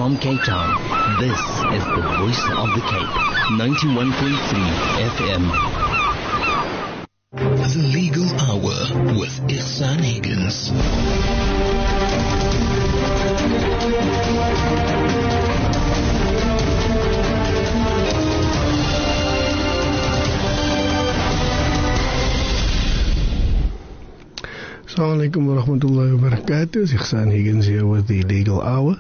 from Cape Town, this is the Voice of the Cape, 91.3 FM. The Legal Hour with Ihsan Higgins. Assalamu alaikum wa rahmatullahi wa barakatuh. Ihsan Higgins here with the Legal Hour.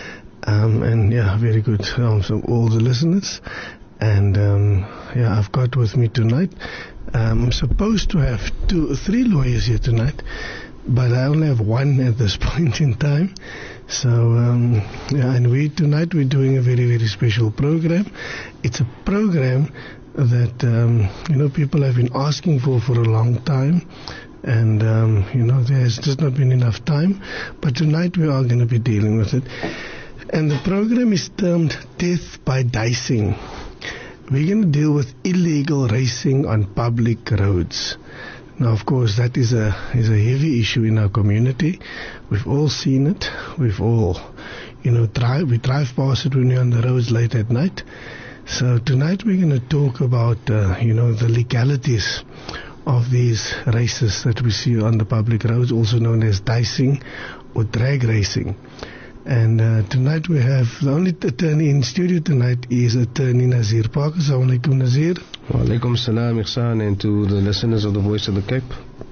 And yeah, very good from all the listeners. And yeah, I've got with me tonight, I'm supposed to have 3 lawyers here tonight, but I only have one at this point in time. So yeah, and tonight we're doing a very, very special program. It's a program that people have been asking for a long time. And, there's just not been enough time. But tonight we are going to be dealing with it. And the program is termed Death by Dicing. We're going to deal with illegal racing on public roads. Now, of course, that is a heavy issue in our community. We've all seen it. We've all, we drive past it when we're on the roads late at night. So tonight we're going to talk about, the legalities of these races that we see on the public roads, also known as dicing or drag racing. And tonight we have the only attorney in studio tonight is attorney Nazir Parker. Assalamu alaikum, Nazir. Wa alaikum salam, Ihsan, and to the listeners of the Voice of the Cape.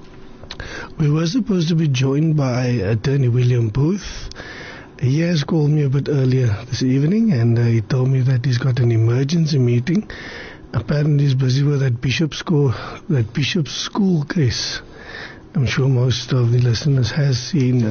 We were supposed to be joined by attorney William Booth. He has called me a bit earlier this evening, and he told me that he's got an emergency meeting. Apparently he's busy with that Bishop's School case. I'm sure most of the listeners has seen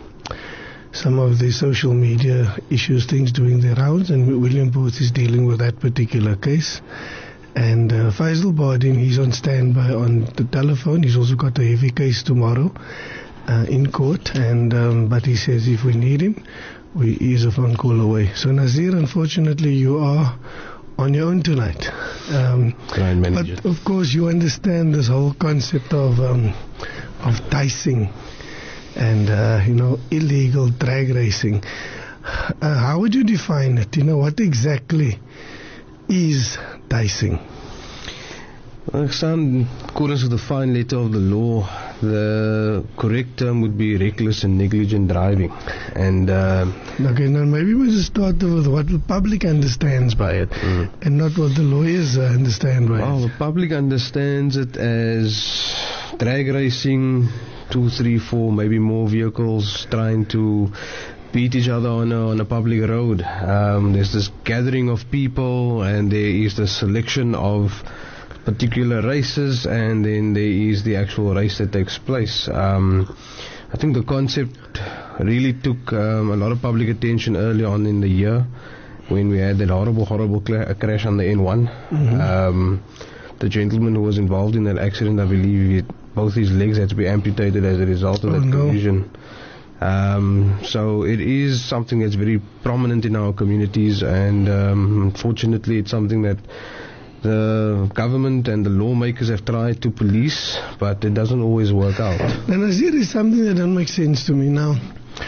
some of the social media issues, things doing their rounds, and William Booth is dealing with that particular case. And Faisal Bardin, he's on standby on the telephone. He's also got a heavy case tomorrow in court, and but he says if we need him, he's a phone call away. So Nazir, unfortunately, you are on your own tonight. But of course you understand this whole concept of dicing and illegal drag racing. How would you define it? What exactly is dicing? According to the fine letter of the law, the correct term would be reckless and negligent driving. And okay, now maybe we'll just start with what the public understands by it, and not what the lawyers understand by it. Well, the public understands it as drag racing, 2, 3, 4, maybe more vehicles trying to beat each other on a public road. There's this gathering of people, and there is the selection of particular races, and then there is the actual race that takes place. I think the concept really took a lot of public attention early on in the year when we had that horrible crash on the N1. The gentleman who was involved in that accident, I believe both his legs had to be amputated as a result of that collision. So it is something that's very prominent in our communities, and unfortunately it's something that the government and the lawmakers have tried to police, but it doesn't always work out. And Nazir, is something that doesn't make sense to me now.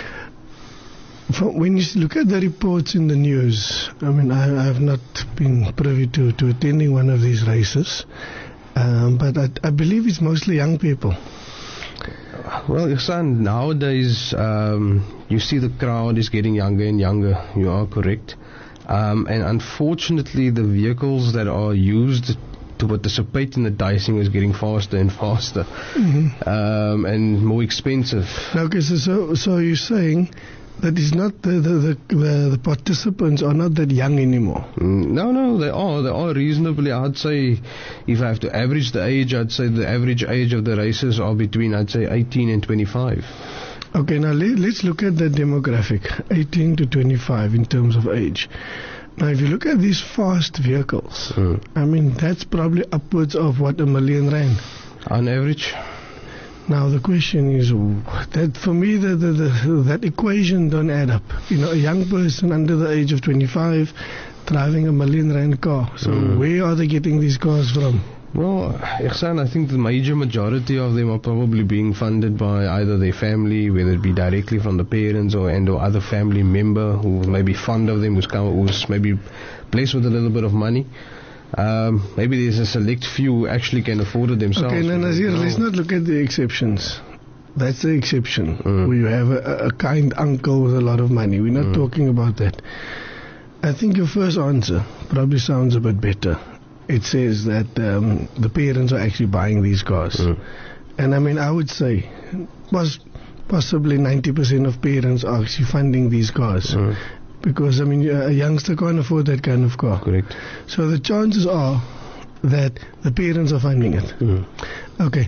When you look at the reports in the news, I mean, I have not been privy to attending one of these races, but I believe it's mostly young people. Well, Ihsan, nowadays you see the crowd is getting younger and younger. You are correct. And unfortunately, the vehicles that are used to participate in the dicing is getting faster and faster, and more expensive. Okay, so you're saying that is not the participants are not that young anymore? No, they are reasonably. I'd say if I have to average the age, I'd say the average age of the races are between, I'd say, 18 and 25. Okay, now let's look at the demographic, 18 to 25 in terms of age. Now, if you look at these fast vehicles, I mean, that's probably upwards of, R1 million? On average. Now, the question is, that for me, that equation don't add up. A young person under the age of 25 driving R1 million car. So where are they getting these cars from? Well, Ihsan, I think the major majority of them are probably being funded by either their family, whether it be directly from the parents or other family member who may be fond of them, who's maybe blessed with a little bit of money. Maybe there's a select few who actually can afford it themselves. Okay, now Nazir, let's not look at the exceptions. That's the exception. Where you have a kind uncle with a lot of money. We're not talking about that. I think your first answer probably sounds a bit better. It says that the parents are actually buying these cars. And I mean, I would say possibly 90% of parents are actually funding these cars. Because, I mean, a youngster can't afford that kind of car. Correct. So the chances are that the parents are funding it. Okay.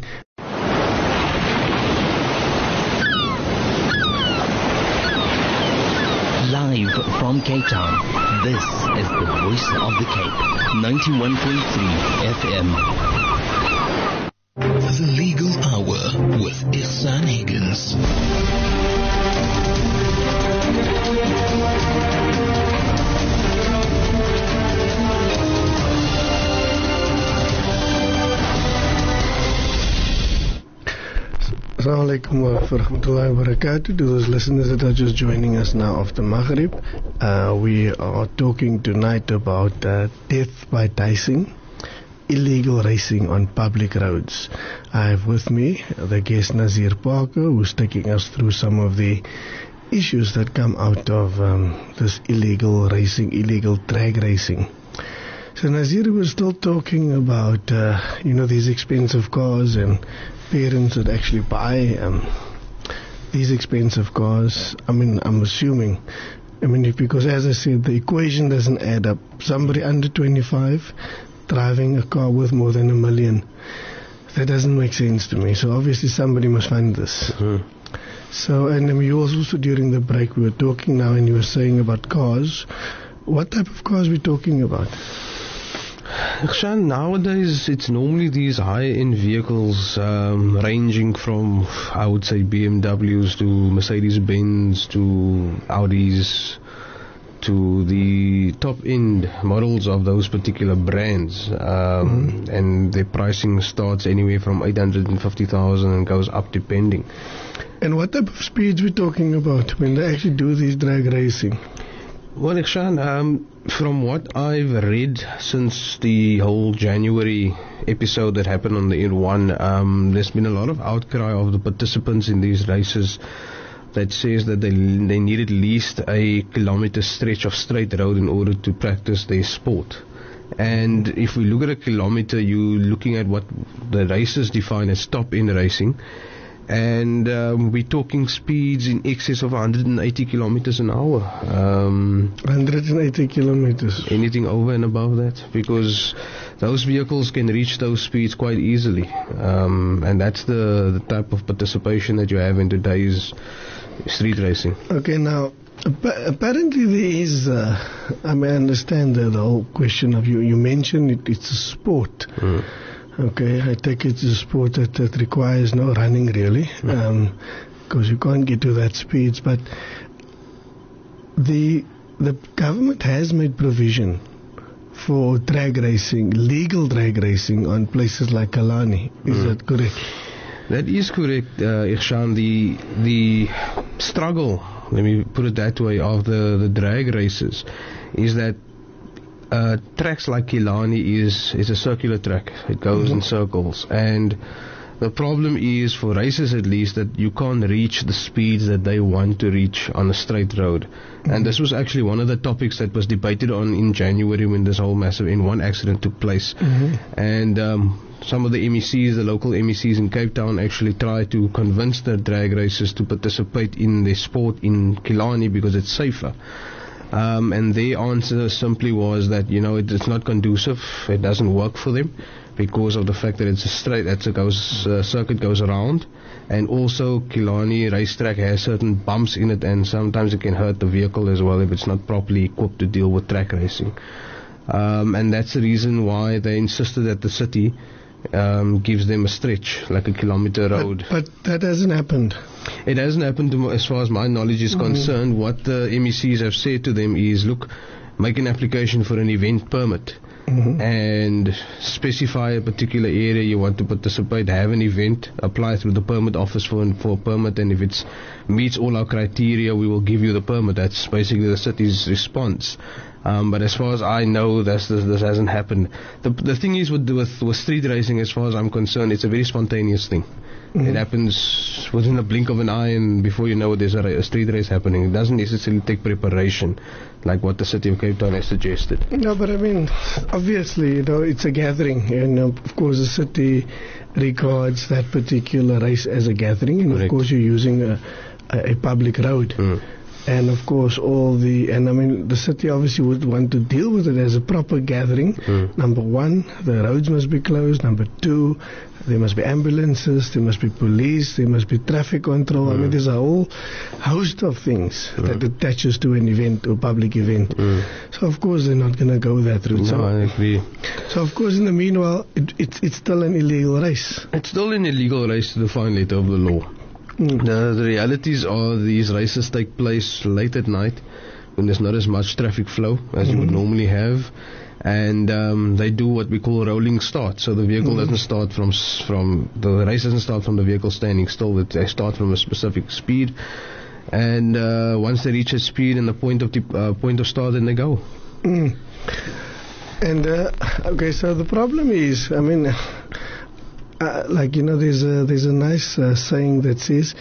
Live from Cape Town, this is the Voice of the Cape, 91.3 FM. The Legal Hour with Ihsan Higgins. Assalamu alaikum wa rahmatullahi wa barakatuh. To those listeners that are just joining us now after Maghrib, we are talking tonight about death by dicing, illegal racing on public roads. I have with me the guest Nazir Parker, who's taking us through some of the issues that come out of this illegal racing, illegal drag racing. So Nazir, we're still talking about, these expensive cars and parents that actually buy these expensive cars. I mean, I'm assuming, because as I said, the equation doesn't add up. Somebody under 25 driving a car worth more than $1 million, that doesn't make sense to me. So obviously somebody must fund this. So, and we also during the break we were talking now, and you were saying about cars. What type of cars are we talking about? Ihsan, nowadays it's normally these high-end vehicles ranging from, I would say, BMWs to Mercedes-Benz to Audis to the top-end models of those particular brands. And their pricing starts anywhere from 850,000 and goes up depending. And what type of speeds we talking about when they actually do these drag racing? Well, Ihsan, from what I've read since the whole January episode that happened on the N1, there's been a lot of outcry of the participants in these races that says that they need at least a kilometer stretch of straight road in order to practice their sport. And if we look at a kilometer, you're looking at what the racers define as top-end racing. And we're talking speeds in excess of 180 kilometers an hour. 180 kilometers. Anything over and above that, because those vehicles can reach those speeds quite easily. And that's the type of participation that you have in today's street racing. Okay, now, apparently there is, I understand the whole question of you mentioned it's a sport. Okay, I take it as a sport that requires no running really, because you can't get to that speeds. But the government has made provision for drag racing, legal drag racing on places like Killarney. Is that correct? That is correct, Ihsan. The struggle, let me put it that way, of the drag races is that tracks like Killarney is a circular track. It goes in circles, and the problem is, for racers at least, that you can't reach the speeds that they want to reach on a straight road. And this was actually one of the topics that was debated on in January when this whole massive N1 accident took place. And some of the MECs, the local MECs in Cape Town, actually tried to convince the drag racers to participate in their sport in Killarney because it's safer. And their answer simply was that, it's not conducive, it doesn't work for them because of the fact that it's a straight, circuit goes around, and also Killarney racetrack has certain bumps in it, and sometimes it can hurt the vehicle as well if it's not properly equipped to deal with track racing. And that's the reason why they insisted that the city gives them a stretch, like a kilometer road. But that hasn't happened. It hasn't happened as far as my knowledge is concerned. What the MECs have said to them is, look, make an application for an event permit. and specify a particular area you want to participate, have an event, apply through the permit office for a permit, and if it meets all our criteria, we will give you the permit. That's basically the city's response. But as far as I know, this hasn't happened. The thing is with street racing, as far as I'm concerned, it's a very spontaneous thing. It happens within a blink of an eye, and before you know it, there's a street race happening. It doesn't necessarily take preparation, like what the city of Cape Town has suggested. No, but I mean, obviously, it's a gathering, and of course the city regards that particular race as a gathering, and Correct. of course you're using a public road. And of course the city obviously would want to deal with it as a proper gathering. Number one, the roads must be closed. Number two, there must be ambulances, there must be police, there must be traffic control. I mean, there's a whole host of things that attaches to an event or public event. So of course they're not going to go that route. No, I agree. So of course in the meanwhile, it's still an illegal race. It's still an illegal race to the fine letter of the law. The realities are these races take place late at night when there's not as much traffic flow as you would normally have, and they do what we call rolling start. So the vehicle doesn't start from the race doesn't start from the vehicle standing still. They start from a specific speed, and once they reach a speed and the point of start, then they go. And okay, so the problem is, I mean. There's a nice saying that says,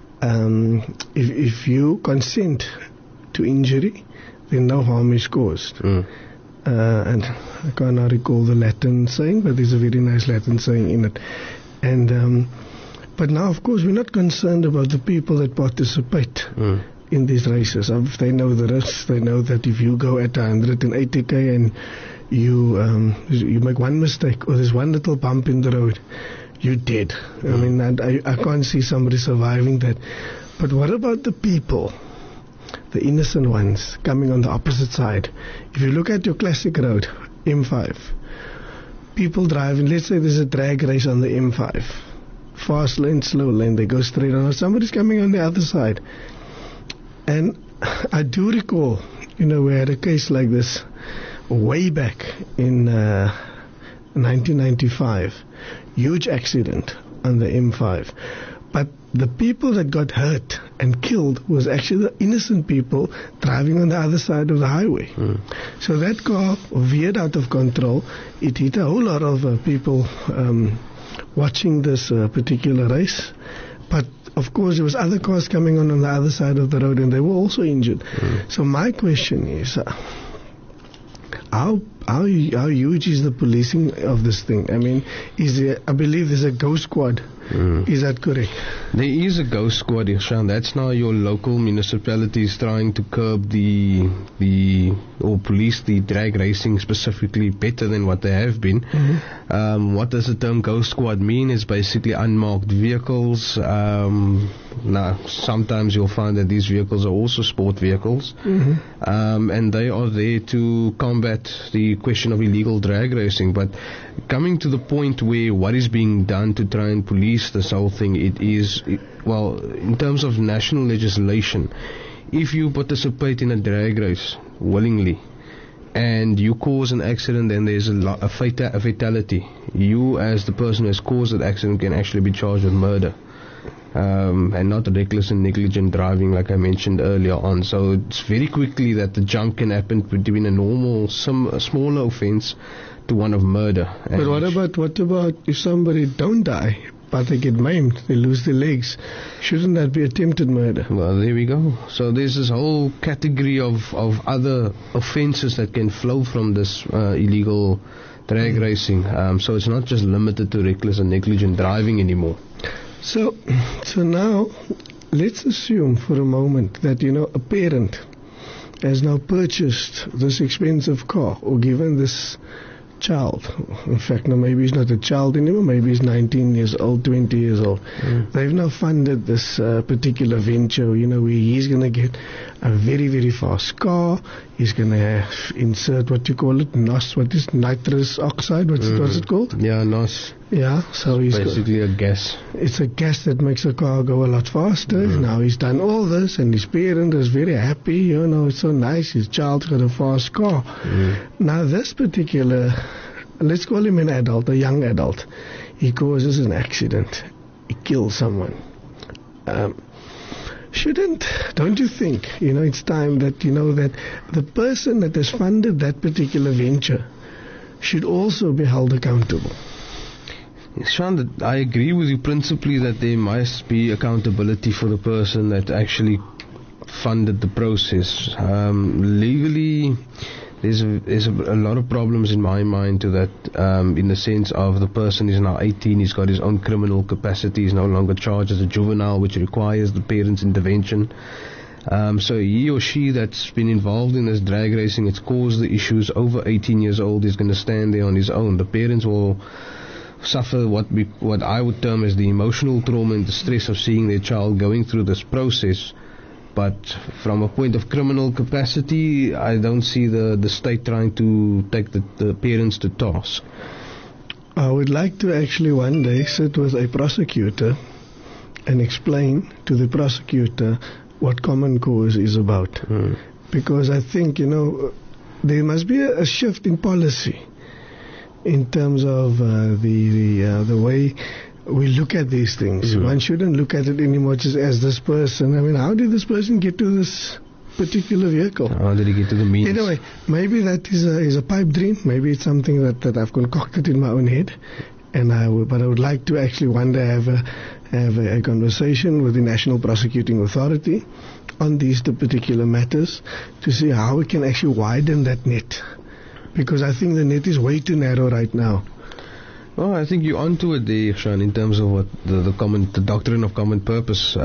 if you consent to injury, then no harm is caused. And I cannot recall the Latin saying, but there's a very nice Latin saying in it. And but now, of course, we're not concerned about the people that participate in these races. If they know the risks, they know that if you go at 180k and you make one mistake or there's one little bump in the road, you're dead. I mean, I can't see somebody surviving that. But what about the people, the innocent ones, coming on the opposite side? If you look at your classic road, M5, people driving, let's say there's a drag race on the M5, fast lane, slow lane, they go straight on. Somebody's coming on the other side. And I do recall, we had a case like this way back in 1995. Huge accident on the M5. But the people that got hurt and killed was actually the innocent people driving on the other side of the highway. So that car veered out of control. It hit a whole lot of people watching this particular race. But of course there was other cars coming on the other side of the road, and they were also injured. So my question is, how huge is the policing of this thing? I mean, I believe there's a ghost squad. Is that correct? There is a ghost squad, Ihsan. That's now your local municipalities trying to curb or police the drag racing specifically better than what they have been. What does the term ghost squad mean? It's basically unmarked vehicles. Now, sometimes you'll find that these vehicles are also sport vehicles, and they are there to combat the question of illegal drag racing. But coming to the point where what is being done to try and police this whole thing, in terms of national legislation, if you participate in a drag race willingly and you cause an accident and there's a fatality, you as the person who has caused that accident can actually be charged with murder. And not reckless and negligent driving like I mentioned earlier on. So it's very quickly that the jump can happen between a smaller offence to one of murder. But what about if somebody don't die, but they get maimed, they lose their legs? Shouldn't that be attempted murder? Well, there we go. So there's this whole category of other offences that can flow from this illegal drag racing. So it's not just limited to reckless and negligent driving anymore. So now, let's assume for a moment that, a parent has now purchased this expensive car or given this child. In fact, now maybe he's not a child anymore. Maybe he's 19 years old, 20 years old. They've now funded this particular venture, where he's going to get a very, very fast car. He's going to insert what you call it, NOS. What is nitrous oxide? What's it called? Yeah, NOS. Yeah, so he's basically a gas. It's a gas that makes the car go a lot faster. Now he's done all this, and his parent is very happy. You know, it's so nice. His child's got a fast car. Now this particular, let's call him an adult, a young adult, he causes an accident. He kills someone. Don't you think, it's time that, that the person that has funded that particular venture should also be held accountable? Sean, I agree with you principally that there must be accountability for the person that actually funded the process. Legally, there's a lot of problems in my mind to that, in the sense of the person is now 18, he's got his own criminal capacity, he's no longer charged as a juvenile, which requires the parents' intervention. So he or she that's been involved in this drag racing, it's caused the issues, over 18 years old, is going to stand there on his own. The parents will suffer what I would term as the emotional trauma and the stress of seeing their child going through this process. But from a point of criminal capacity, I don't see the state trying to take the parents to task. I would like to actually one day sit with a prosecutor and explain to the prosecutor what common cause is about. Because I think, there must be a shift in policy in terms of the way we look at these things. One shouldn't look at it anymore just as this person. I mean, how did this person get to this particular vehicle? How did he get to the means? Anyway, maybe that is a pipe dream. Maybe it's something that I've concocted in my own head. But I would like to actually one day have a conversation with the National Prosecuting Authority on these particular matters to see how we can actually widen that net. Because I think the net is way too narrow right now. Well, I think you're onto it there, Sean, in terms of what the doctrine of common purpose.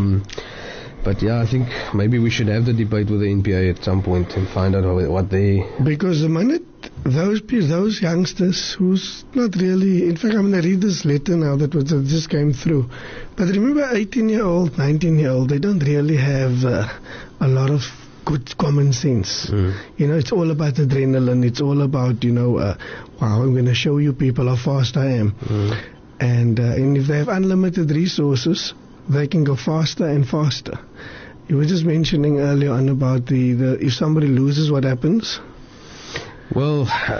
But yeah, I think maybe we should have the debate with the NPA at some point and find out what they... Because the minute those youngsters who's not really... In fact, I'm going to read this letter now that just came through. But remember, 18-year-old, 19-year-old, they don't really have a lot of good common sense. It's all about adrenaline. It's all about, wow, I'm going to show you people how fast I am. And if they have unlimited resources, they can go faster and faster. You were just mentioning earlier on about the if somebody loses, what happens? Well,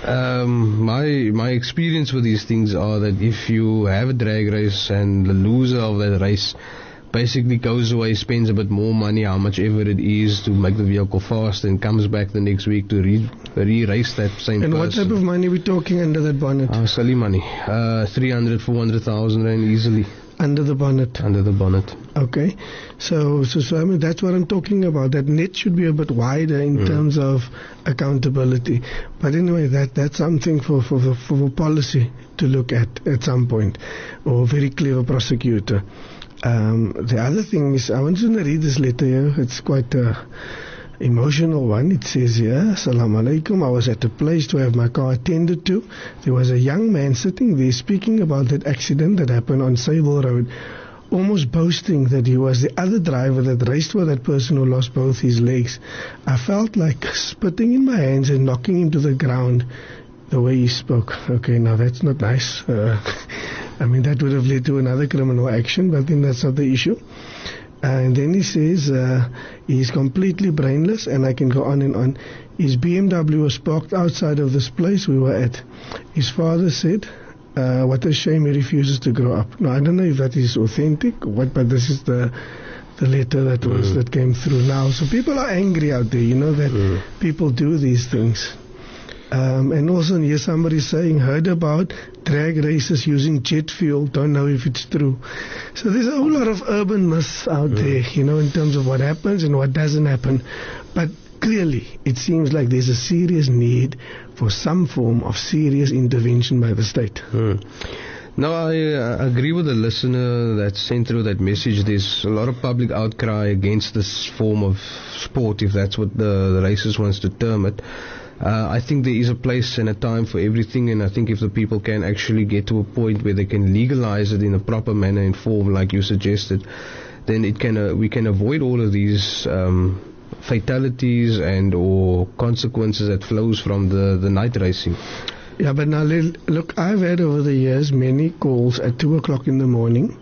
my experience with these things are that if you have a drag race and the loser of that race basically goes away, spends a bit more money, how much ever it is, to make the vehicle fast, and comes back the next week to re-race that same person. And what type of money are we talking under that bonnet? Silly money. 300,000, 400,000 rand easily. Under the bonnet? Under the bonnet. Okay. So I mean, that's what I'm talking about. That net should be a bit wider in terms of accountability. But anyway, that's something for policy to look at some point, or a very clever prosecutor. The other thing is, I want you to read this letter here. It's quite a emotional one. It says here, Assalamu alaikum. I was at a place to have my car attended to. There was a young man sitting there speaking about that accident that happened on Sable Road, almost boasting that he was the other driver that raced with that person who lost both his legs. I felt like spitting in my hands and knocking him to the ground the way he spoke. Okay, now that's not nice. I mean, that would have led to another criminal action, but then that's not the issue. And then he says he's completely brainless, and I can go on and on. His BMW was parked outside of this place we were at. His father said, what a shame he refuses to grow up. Now, I don't know if that is authentic or what, but this is the letter that came through now. So people are angry out there, that people do these things. And also here somebody saying, heard about drag races using jet fuel, don't know if it's true. So there's a whole lot of urban myths out there, in terms of what happens and what doesn't happen. But clearly, it seems like there's a serious need for some form of serious intervention by the state. No, I agree with the listener that sent through that message. There's a lot of public outcry against this form of sport, if that's what the racers wants to term it. I think there is a place and a time for everything, and I think if the people can actually get to a point where they can legalize it in a proper manner and form, like you suggested, then we can avoid all of these fatalities and or consequences that flows from the night racing. Yeah, but now look, I've had over the years many calls at 2 o'clock in the morning,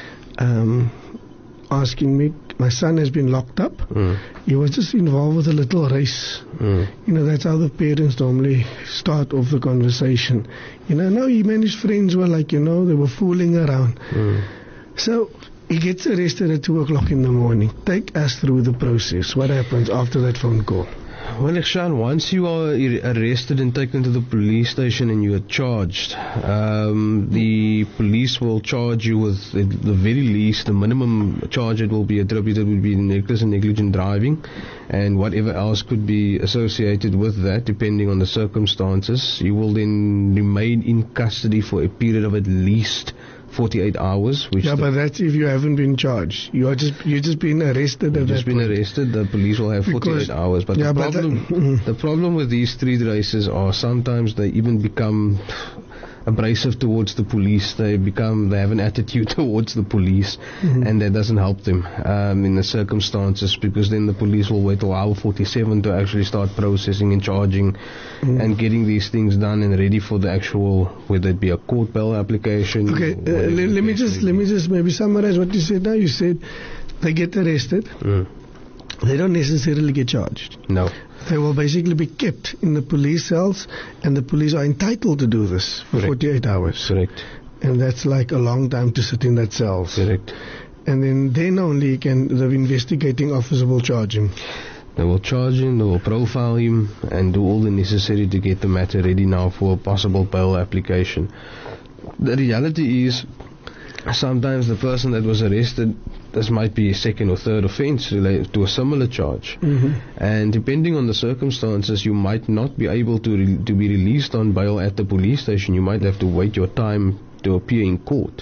asking me. My son has been locked up. He was just involved with a little race. You know, that's how the parents normally start off the conversation. You know, no, him and his friends were like, you know, they were fooling around. So he gets arrested at 2 o'clock in the morning. Take us through the process. What happens after that phone call? Well, Sean, once you are arrested and taken to the police station and you are charged, the police will charge you with, at the very least, the minimum charge that will be attributed would be reckless and negligent driving, and whatever else could be associated with that, depending on the circumstances. You will then remain in custody for a period of at least 48 hours. Which but that's if you haven't been charged. You're just been arrested. You've just been arrested. The police will have 48 hours. But the problem with these street races are sometimes they even become abrasive towards the police. They have an attitude towards the police, and that doesn't help them in the circumstances, because then the police will wait till hour 47 to actually start processing and charging and getting these things done and ready for the actual, whether it be a court bail application. Okay, let me just maybe summarize what you said now. You said they get arrested. They don't necessarily get charged. No. They will basically be kept in the police cells, and the police are entitled to do this for 48 hours. Correct. And that's like a long time to sit in that cell. Correct. And then only can the investigating officer will charge him. They will charge him, they will profile him, and do all the necessary to get the matter ready now for a possible bail application. The reality is, sometimes the person that was arrested, this might be a second or third offense related to a similar charge. And depending on the circumstances, you might not be able to be released on bail at the police station. You might have to wait your time to appear in court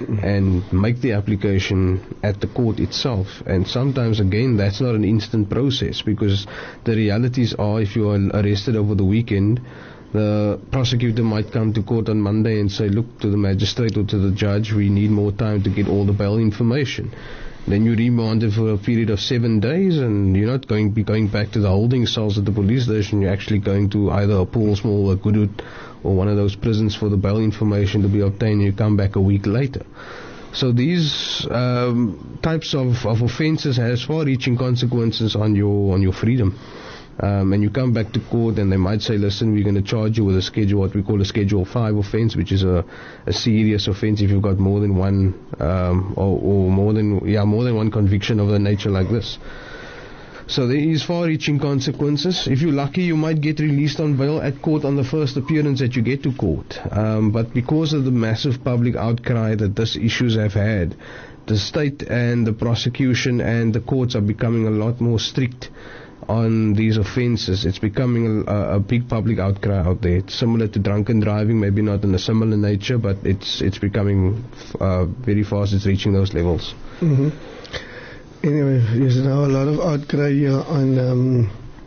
and make the application at the court itself. And sometimes, again, that's not an instant process, because the realities are, if you are arrested over the weekend, the prosecutor might come to court on Monday and say, look, to the magistrate or to the judge, we need more time to get all the bail information. Then you remanded for a period of 7 days, and you're not going to be going back to the holding cells at the police station. You're actually going to either a Pollsmoor, a Goodwood, or one of those prisons for the bail information to be obtained, and you come back a week later. So these types of offences has far-reaching consequences on your freedom. And you come back to court and they might say, listen, we're going to charge you with what we call a Schedule 5 offense, which is a serious offense if you've got more than one, or more than one conviction of a nature like this. So there is far-reaching consequences. If you're lucky, you might get released on bail at court on the first appearance that you get to court. But because of the massive public outcry that these issues have had, the state and the prosecution and the courts are becoming a lot more strict on these offences. It's becoming a big public outcry out there. It's similar to drunken driving, maybe not in a similar nature, but it's becoming very fast. It's reaching those levels. Anyway, there's now a lot of outcry here on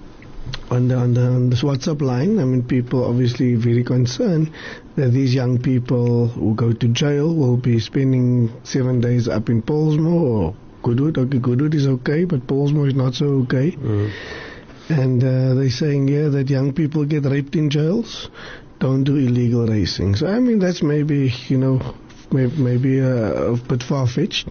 this WhatsApp line. I mean, people obviously very concerned that these young people who go to jail will be spending 7 days up in Pollsmoor or Goodwood. Okay, Goodwood is okay, but Pollsmoor is not so okay. And they're saying here that young people get raped in jails, don't do illegal racing. So, I mean, that's maybe, maybe a bit far-fetched,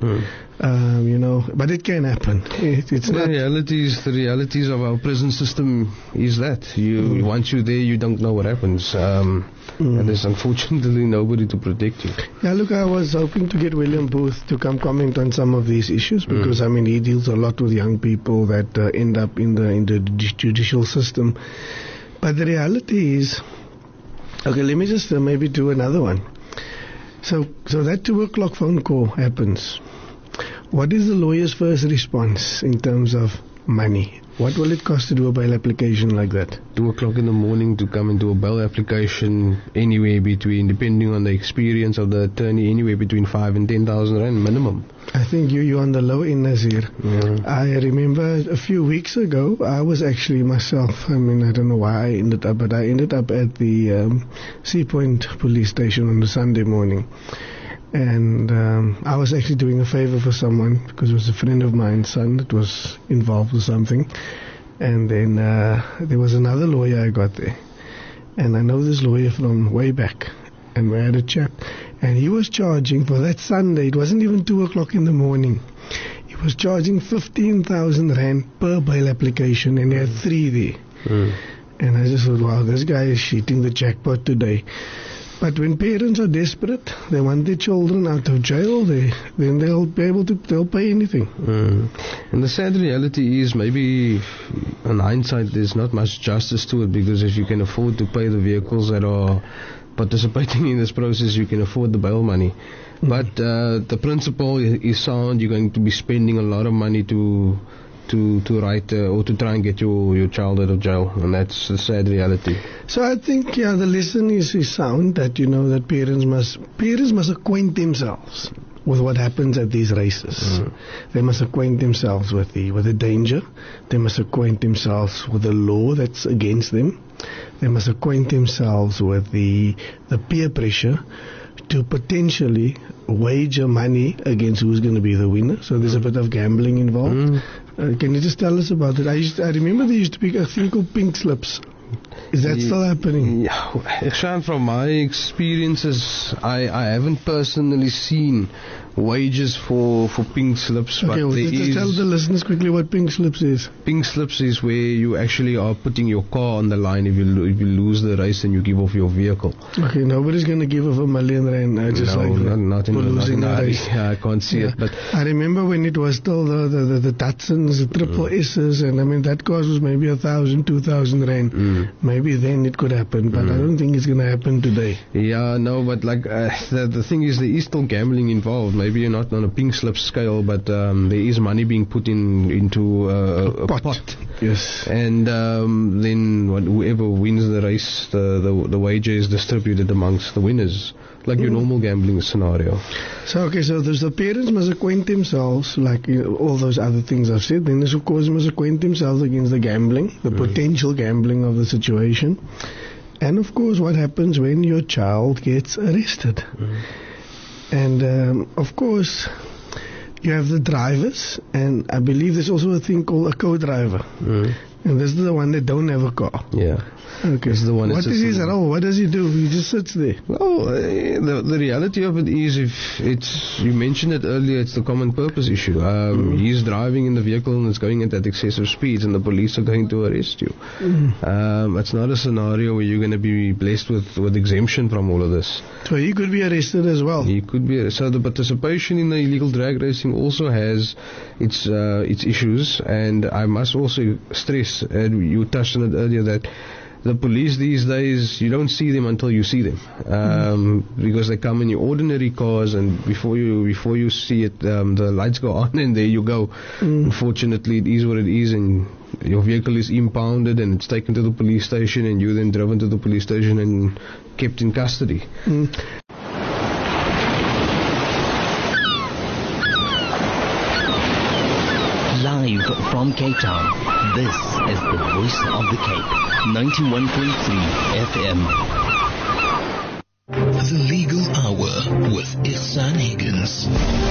but it can happen. It's not. The realities of our prison system is that once you're there, you don't know what happens, and there's unfortunately nobody to protect you. Yeah, look, I was hoping to get William Booth to come comment on some of these issues, because I mean he deals a lot with young people that end up in the judicial system. But the reality is, okay, let me just maybe do another one. So that 2 o'clock phone call happens. What is the lawyer's first response in terms of money? What will it cost to do a bail application like that? 2 o'clock in the morning to come and do a bail application, anywhere between, depending on the experience of the attorney, anywhere between 5,000 and 10,000 rand minimum. I think you're on the low end, Nazir. Yeah. I remember a few weeks ago, I was actually myself, I mean, I don't know why I ended up, but I ended up at the Sea Point police station on the Sunday morning. And I was actually doing a favor for someone, because it was a friend of mine's son that was involved with something. And then there was another lawyer I got there. And I know this lawyer from way back, and we had a chat, and he was charging for that Sunday. It wasn't even 2 o'clock in the morning. He was charging 15,000 rand per bail application, and he had 3 there. And I just thought, wow, this guy is shooting the jackpot today. But when parents are desperate, they want their children out of jail, then they'll be able to, they'll pay anything. And the sad reality is, maybe in hindsight, there's not much justice to it, because if you can afford to pay the vehicles that are participating in this process, you can afford the bail money. But the principle is sound. You're going to be spending a lot of money to write or to try and get your child out of jail, and that's the sad reality. So I think, the lesson is sound, that that parents must acquaint themselves with what happens at these races. They must acquaint themselves with the danger. They must acquaint themselves with the law that's against them. They must acquaint themselves with the peer pressure to potentially wager money against who's going to be the winner. So there's a bit of gambling involved. Can you just tell us about it? I remember there used to be a thing called pink slips. Is that still happening? Yeah, from my experiences, I haven't personally seen wages for pink slips. Okay, but just tell the listeners quickly what pink slips is. Pink slips is where you actually are putting your car on the line. If you lose the race, and you give off your vehicle. Okay, nobody's going to give off $1 million rand not in the race. Yeah, I can't see it. But I remember when it was still the Datsuns, the triple S's, and I mean that cost was maybe 1,000, 2,000 rand. Maybe then it could happen, but I don't think it's going to happen today. Yeah, no, but like the thing is, there is still gambling involved. Maybe you're not on a pink slip scale, but there is money being put into a pot. Yes. And then whoever wins the race, the wager is distributed amongst the winners, like your normal gambling scenario. So there's the parents must acquaint themselves, like all those other things I've said. Then there's, of course, must acquaint themselves against the gambling, the potential gambling of the situation. And of course, what happens when your child gets arrested. And of course, you have the drivers, and I believe there's also a thing called a co-driver. And this is the one that don't have a car. Yeah. Okay. This is the one. What is his role? What does he do? He just sits there. Well, the reality of it is, if it's, you mentioned it earlier, it's the common purpose issue. He's driving in the vehicle and it's going at that excessive speeds, and the police are going to arrest you. It's not a scenario where you're going to be blessed with exemption from all of this. So he could be arrested as well. He could be. So the participation in the illegal drag racing also has its issues, and I must also stress, and you touched on it earlier, that the police these days, you don't see them until you see them, because they come in your ordinary cars, and before you see it, the lights go on, and there you go. Unfortunately, it is what it is, and your vehicle is impounded, and it's taken to the police station, and you're then driven to the police station and kept in custody. Live from Cape Town, this is the Voice of the Cape, 91.3 FM. The Legal Hour with Ihsan Higgins.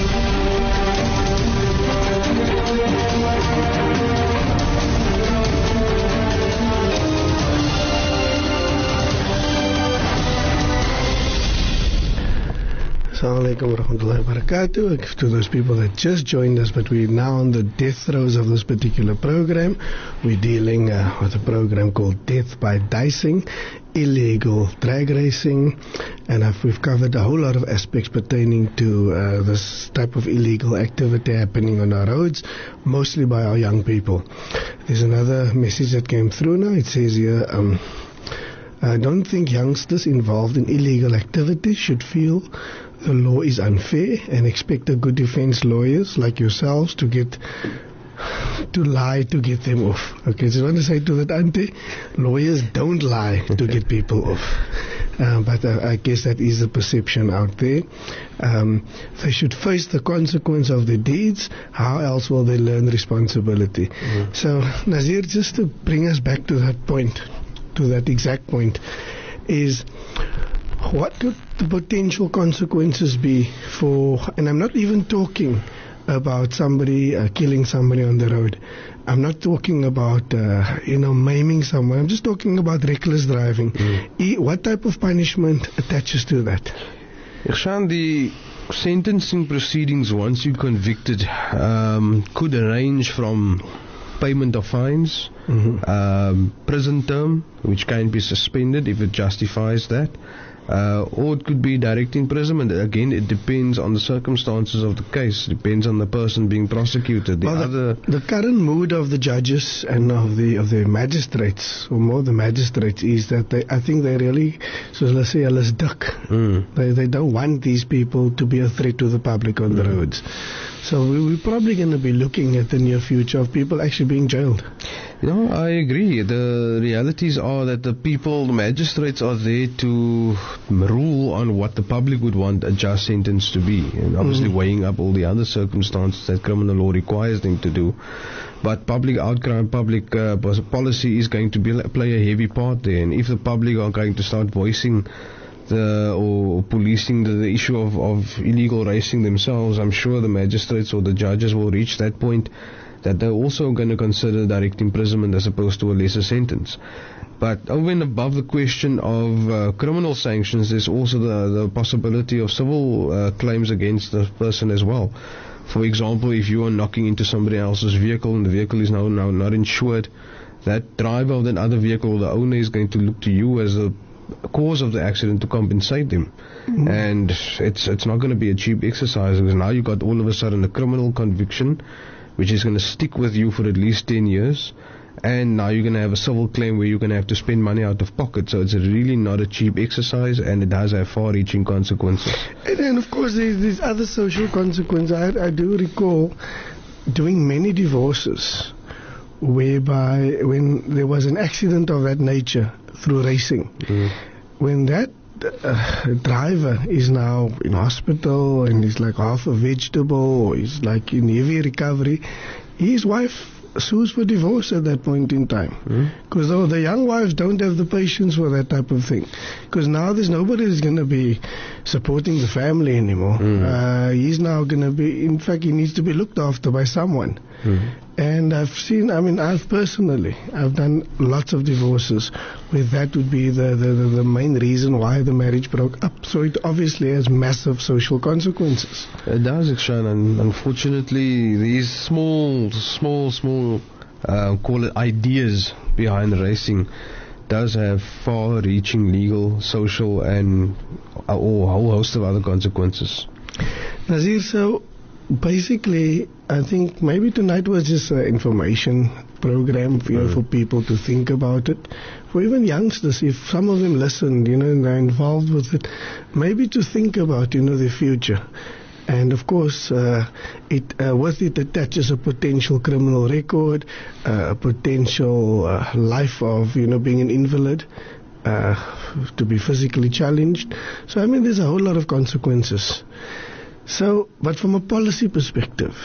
Assalamu alaikum warahmatullahi wabarakatuh. To those people that just joined us, but we're now on the death throes of this particular program. We're dealing with a program called Death by Dicing, illegal drag racing, and we've covered a whole lot of aspects pertaining to this type of illegal activity happening on our roads, mostly by our young people. There's another message that came through now. It says here, I don't think youngsters involved in illegal activities should feel the law is unfair and expect a good defense lawyers like yourselves to lie to get them off. Okay, so I want to say to that auntie, lawyers don't lie to get people off. But I guess that is the perception out there. They should face the consequence of their deeds. How else will they learn responsibility? So, Nazir, just to bring us back to that point, to that exact point, is what could the potential consequences be for, and I'm not even talking about somebody killing somebody on the road. I'm not talking about, maiming someone. I'm just talking about reckless driving. What type of punishment attaches to that? Ikhsan, the sentencing proceedings, once you're convicted, could range from payment of fines, prison term, which can be suspended if it justifies that, or it could be direct imprisonment. Again, it depends on the circumstances of the case. Depends on the person being prosecuted. The current mood of the judges and of the magistrates, or more the magistrates, is that I think they really, so let's say, duck. They don't want these people to be a threat to the public on the roads. So we're probably going to be looking at the near future of people actually being jailed. I agree. The realities are that the magistrates are there to rule on what the public would want a just sentence to be, and obviously weighing up all the other circumstances that criminal law requires them to do. But public outcry and public policy is going to play a heavy part there, and if the public are going to start voicing or policing the issue of illegal racing themselves, I'm sure the magistrates or the judges will reach that point that they're also going to consider direct imprisonment as opposed to a lesser sentence. But over and above the question of criminal sanctions, there's also the possibility of civil claims against the person as well. For example, if you are knocking into somebody else's vehicle and the vehicle is now not insured, that driver of that other vehicle, the owner, is going to look to you as a cause of the accident to compensate them. And it's not going to be a cheap exercise, because now you've got all of a sudden a criminal conviction which is going to stick with you for at least 10 years, and now you're going to have a civil claim where you're going to have to spend money out of pocket. So it's really not a cheap exercise, and it does have far-reaching consequences. And of course there's other social consequences. I do recall doing many divorces whereby when there was an accident of that nature through racing, when that driver is now in hospital and he's like half a vegetable, or he's like in heavy recovery, his wife sues for divorce at that point in time, because the young wives don't have the patience for that type of thing, because now there's nobody who's going to be supporting the family anymore. He's now going to be, in fact, he needs to be looked after by someone. And I've done lots of divorces where that would be the main reason why the marriage broke up. So it obviously has massive social consequences. It does, Ikhsan, and unfortunately these small call it ideas behind racing does have far-reaching legal, social and a whole host of other consequences. Nazir, so basically, I think maybe tonight was just an information program for people to think about it. For even youngsters, if some of them listened, and they're involved with it, maybe to think about, the future. And of course, with it attaches a potential criminal record, a potential life of, being an invalid, to be physically challenged. So, there's a whole lot of consequences. So, but from a policy perspective,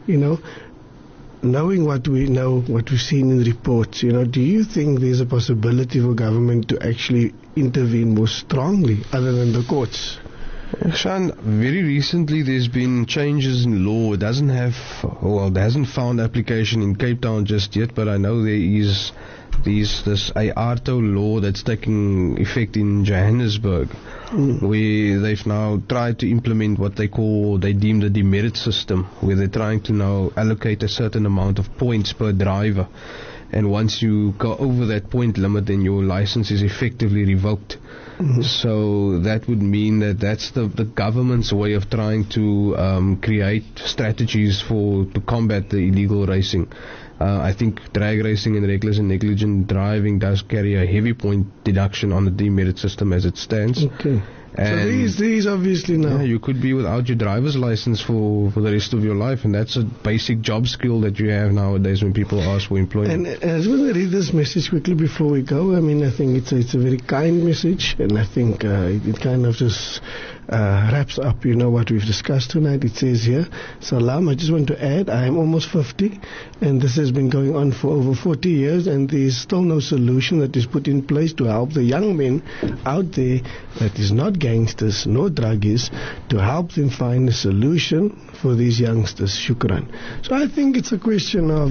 knowing what we know, what we've seen in reports, do you think there's a possibility for government to actually intervene more strongly other than the courts? Shan, very recently there's been changes in law. It hasn't found application in Cape Town just yet, but I know there is this ARTO law that's taking effect in Johannesburg, where they've now tried to implement what they deem the demerit system, where they're trying to now allocate a certain amount of points per driver, and once you go over that point limit, then your license is effectively revoked. So that would mean that's the government's way of trying to create strategies to combat the illegal racing. I think drag racing and reckless and negligent driving does carry a heavy point deduction on the demerit system as it stands. Okay. And so these obviously now. Yeah, you could be without your driver's license for the rest of your life, and that's a basic job skill that you have nowadays when people ask for employment. And I just want to read this message quickly before we go. I think it's a very kind message, and I think it kind of just wraps up, what we've discussed tonight. It says here, Salam, I just want to add, I am almost 50, and this has been going on for over 40 years, and there is still no solution that is put in place to help the young men out there that is not gangsters nor druggies, to help them find a solution for these youngsters. Shukran. So I think it's a question of,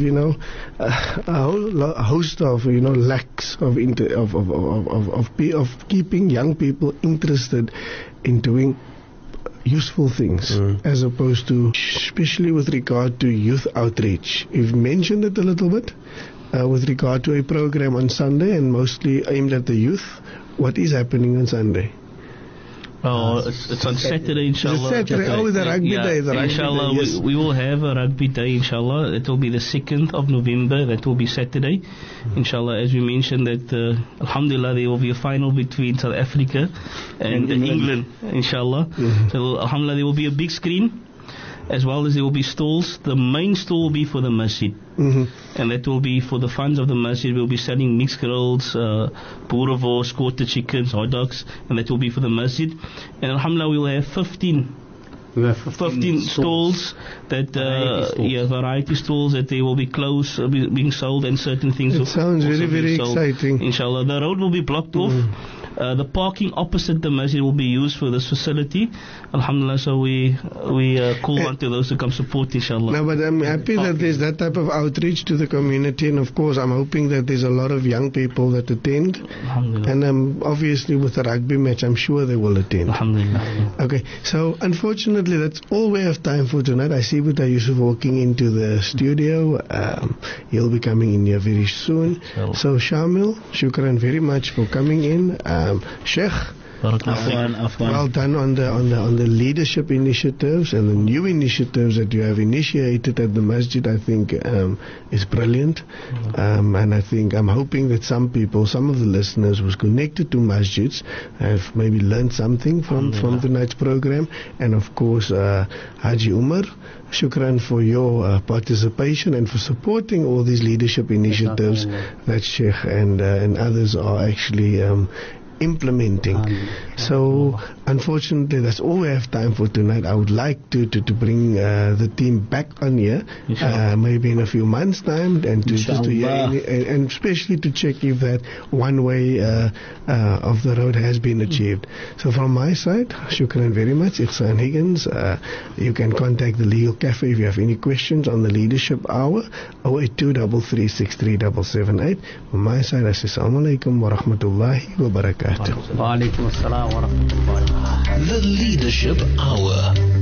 a host of, lacks of keeping young people interested in doing useful things, as opposed to, especially with regard to youth outreach. You've mentioned it a little bit with regard to a program on Sunday and mostly aimed at the youth. What is happening on Sunday? Oh, it's on Saturday, inshallah. It's Saturday. Oh, the rugby day. The rugby inshallah, day, yes. we will have a rugby day, inshallah. It will be the 2nd of November. That will be Saturday. Inshallah, as we mentioned that, alhamdulillah, there will be a final between South Africa and England, inshallah. So, alhamdulillah, there will be a big screen, as well as there will be stalls. The main stall will be for the masjid. And that will be for the funds of the masjid. We'll be selling mixed grills, boerewors, quarter chickens, hot dogs, and that will be for the masjid. And alhamdulillah, we will have 15 stalls that variety stalls that they will be close, being sold, and certain things. It sounds very, very exciting. Inshallah, the road will be blocked off. The parking opposite the masjid will be used for this facility. Alhamdulillah, so we call on to those to come support, inshallah. No, but I'm happy that there's that type of outreach to the community, and of course I'm hoping that there's a lot of young people that attend. Alhamdulillah. And obviously with the rugby match, I'm sure they will attend. Alhamdulillah. Okay, so unfortunately that's all we have time for tonight. I see Buta Yusuf walking into the studio. He'll be coming in here very soon. So Shamil, shukran very much for coming in. Sheikh, well done on the leadership initiatives and the new initiatives that you have initiated at the masjid. I think is brilliant, and I think I'm hoping that some of the listeners who's connected to masjids have maybe learned something from tonight's program. And of course, Haji Umar, shukran for your participation and for supporting all these leadership initiatives that Sheikh and others are actually implementing. So unfortunately that's all we have time for tonight. I would like to bring the team back on here maybe in a few months time, and to just to hear and especially to check if that one way of the road has been achieved. So from my side, shukran very much. Ihsan Higgins. You can contact the Legal Cafe if you have any questions on the Leadership Hour, 08233637778. From my side, I say assalamu alaikum wa rahmatullahi wa barakatuh. The Leadership Hour.